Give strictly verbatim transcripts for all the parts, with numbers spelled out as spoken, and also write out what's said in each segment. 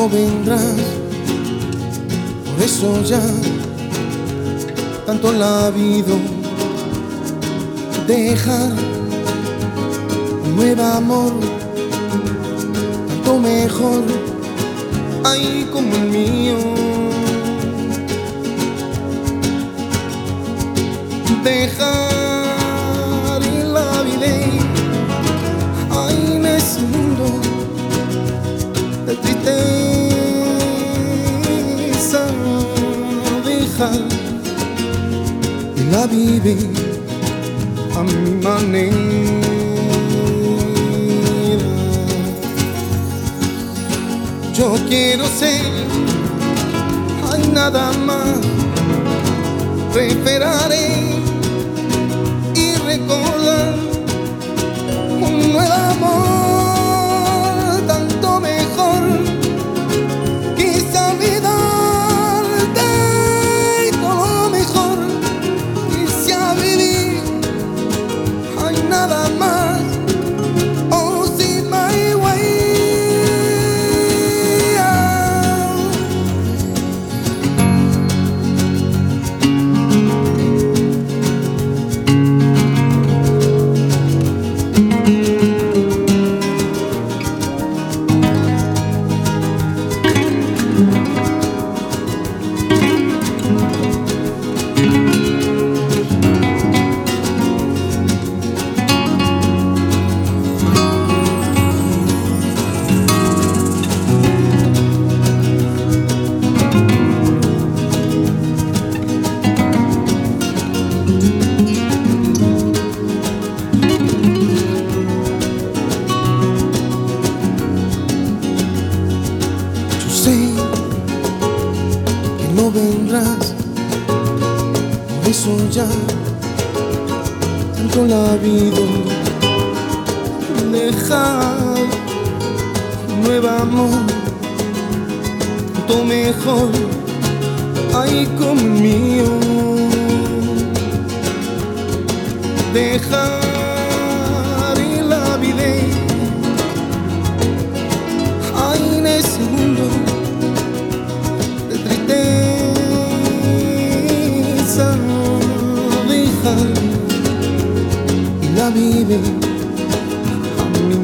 no vendrás, por eso ya tanto la vida dejar un nuevo amor, tanto mejor, ay como el mío. Dejar la vida, ay en ese mundo de tristeza, dejar y la vive a mi manera. Yo quiero ser, hay nada más, esperaré y recordar un nuevo amor, tanto mejor. Quise olvidarte y todo lo mejor. Quise vivir, hay nada más. Oh, see my way. No vendrás, por eso ya tanto la vida dejar un nuevo amor, tanto mejor, ay como el mío. Dejar la vida, ay en ese mundo de tristeza, dejar y la vive a mi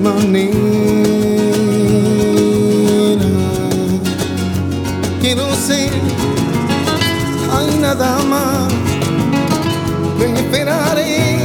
manera. Quiero ser, hay nada más, me esperaré